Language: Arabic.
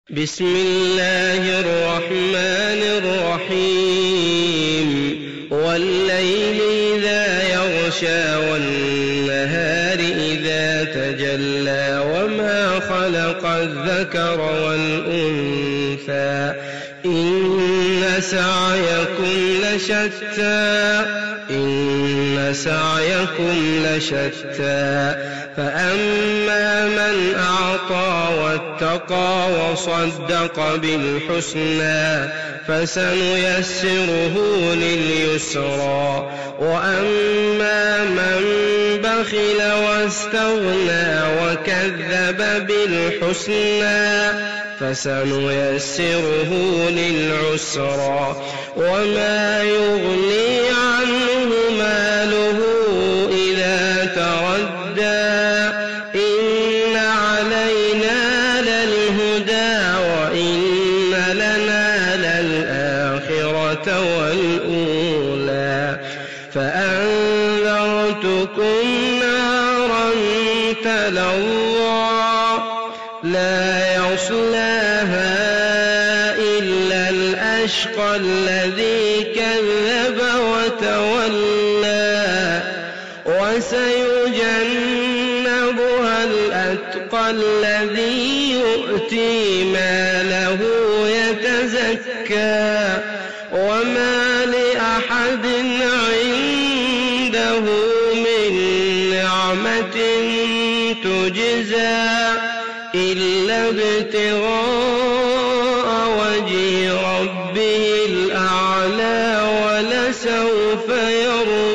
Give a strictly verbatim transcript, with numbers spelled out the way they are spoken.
بسم الله الرحمن الرحيم والليل إذا يغشى والنهار إذا تجلى وما خلق الذكر والأنثى إن سعيكم لشتى إن سعيكم لشتى فأما من أعطى واتقى وصدق بالحسنى فسنيسره لليسرى وأما من بخل واستغنى وكذب بالحسنى فسنيسره للعسرى وما يغني عنه ماله إذا تردى إن علينا للهدى وإن لنا للآخرة والأولى فأنذرتكم نارا تلظى لا يصلاها إلا الأشقى الذي كذب وتولى وسيجنبها الأتقى الذي يؤتي ماله يتزكى وما لأحد عنده من نعمة تجزى إلا ابتغاء وجه ربه الأعلى ولسوف يرضى.